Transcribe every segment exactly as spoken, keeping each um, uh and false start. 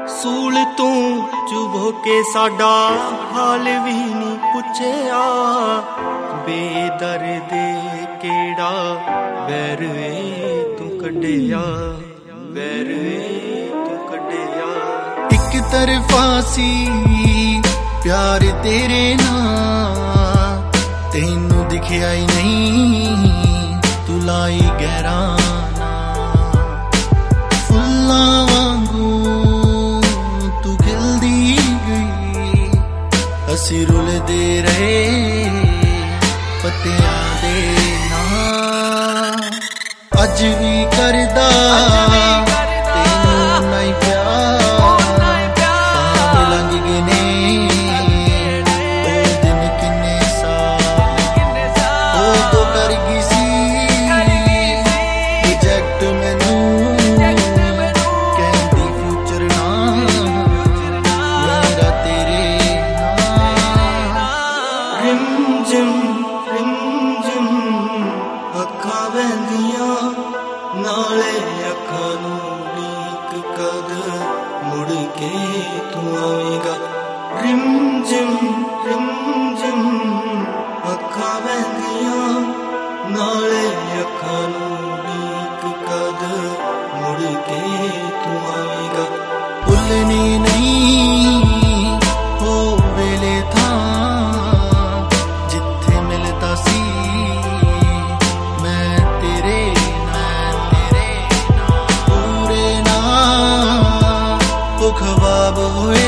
सूल तू चुभो के साडा हाल भी नहीं पुछया बेदर्दे केड़ा वैर वे तू कढ़िया वैर वे तू कढ़िया एक तरफा सी प्यार तेरे नाल तेनू दिखिया ही नहीं तू लाई गहरा फुल्ला वांगू तू खिलदी गई असी रुलदे रहे पत्तियां दे नाल अज भी करदा तेनू नहीं प्यार पावे लंघ गए ने ओ दिन किन्ने साल ओ तो कर गई सी रिजेक्ट मैनू कहंदी फ्यूचर ना मेरा तेरे नाल रिम जिम रिम जिम अखां वहंदियां नाले अखां नू लीक कद मुड़ के तू आवेगा रिम जिम रिम जिम अखां वहंदियां नाले अखां नू लीक कद मुड़ के तू आवेगा भुलनी नहीं हो वेले था जिथे मिलता सी मैं तेरे नाल तेरे नाल पूरे ना वो ख्वाब हुए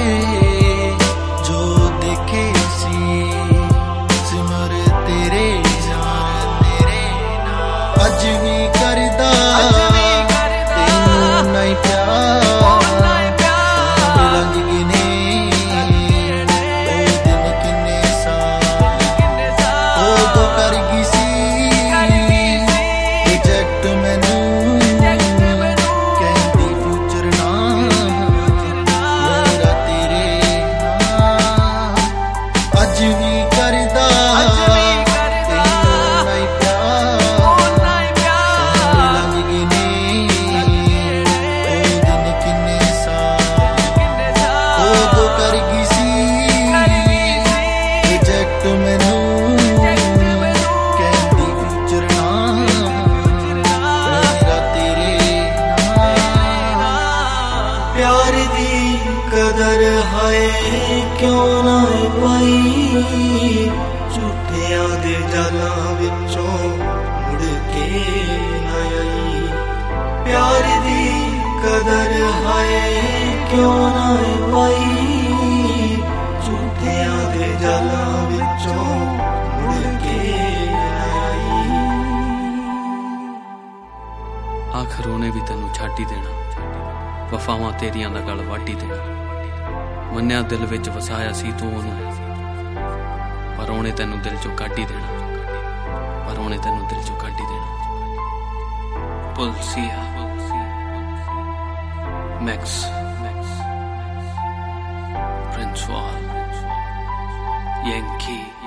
जो देखे सी सिमर तेरे जान तेरे नाल अज भी करदा तेनू नहीं प्यार पावे लंघ गए ने ओ दिन किन्ने साल ओ तो कर गई सी रिजेक्ट मैनू कहंदी फ्यूचर ना मेरा तेरे नाल अज भी करदा तेनू नहीं प्यार पावे लंघ गए ने ओ दिन किन्ने साल ओ तो कर गई सी रिजेक्ट मैनू कहंदी फ्यूचर ना मेरा तेरे नाल प्यार दी कदर हाय क्यों ना पाई झूठियां दे जालां विचों मुड़ के ना आई प्यार दी कदर हाय क्यों ना पाई झूठियां दे जालां विचों मुड़ के ना आई आखिर ਉਹਨੇ ਵੀ ਤੈਨੂੰ ਛੱਡ ਹੀ ਦੇਣਾ ਵਫਾਵਾਂ ਤੇਰੀਆਂ ਦਾ ਗਲ ਵੱਢ ਹੀ ਦੇਣਾ ਮੰਨਿਆ ਦਿਲ ਵਿੱਚ ਵਸਾਇਆ ਸੀ ਤੂੰ ਉਹਨੂੰ ਪਰ ਉਹਨੇ ਤੈਨੂੰ ਦਿਲ ਚੋਂ ਕੱਢ ਹੀ ਦੇਣਾ ਪਰ ਉਹਨੇ ਤੈਨੂੰ ਦਿਲ ਚੋਂ ਕੱਢ ਹੀ ਦੇਣਾ ਪੁਲਸੀਆ ਮੈਕਸ ਪ੍ਰਿੰਸ ਵਾਲ ਯੈਂਕੀ